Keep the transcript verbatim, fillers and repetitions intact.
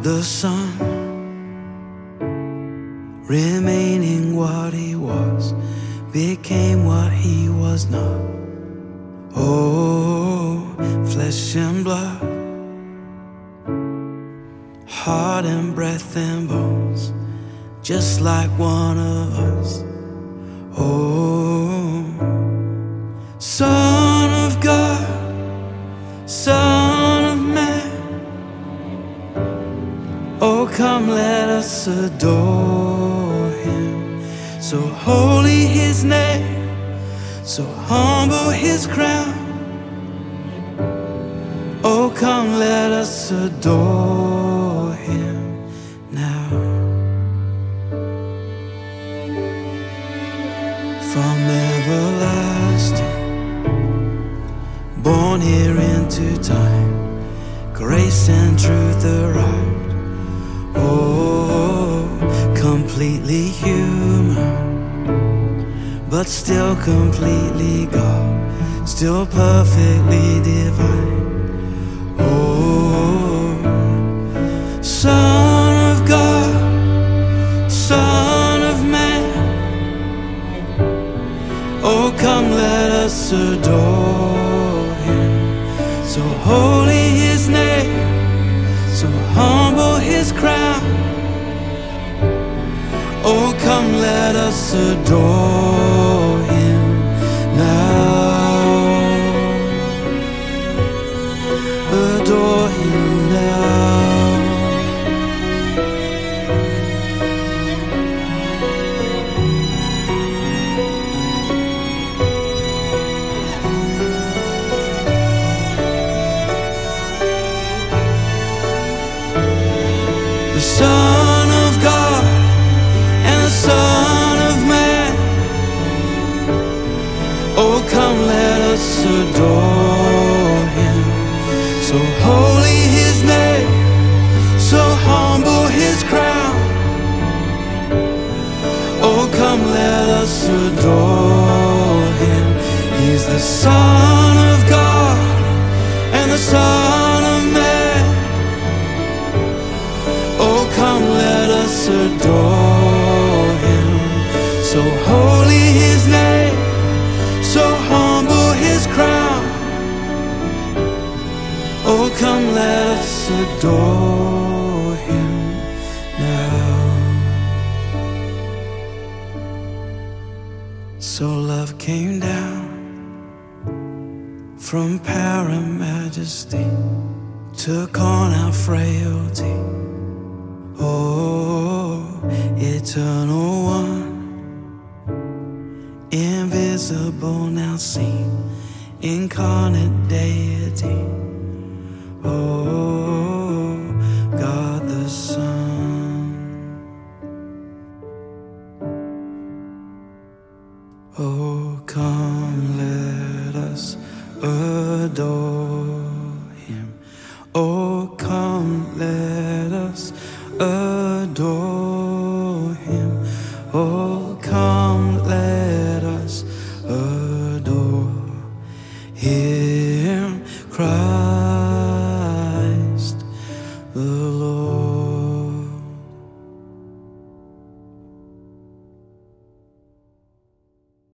the Son, remaining what he was, became what he was not. Oh, flesh and blood, heart and breath and bones, just like one of us. Oh, Son of God, Son of man, oh come let us adore him. So holy his name, so humble his crown. Oh come let us adore him now. From everlasting, born here into time, grace and truth arrived. Oh, completely human, but still completely God, still perfectly divine. Oh, Son of God, Son of man, oh come let us adore him. So holy his name, so humble his crown. Oh come let us adore him now. Adore him now. The Son of God and the Son of man, oh come let us adore him. So holy his name, so humble his crown. Oh come let us adore him. He's the Son of God and the Son of man. Oh come let us adore him. So holy his name, so humble his crown. Oh come let us adore him now. So love came down from power and majesty, took on our frailty. Oh, eternal one, invisible now seen, incarnate deity. Oh, God the Son. Oh, come let us adore him. Oh, come let us adore him. Oh,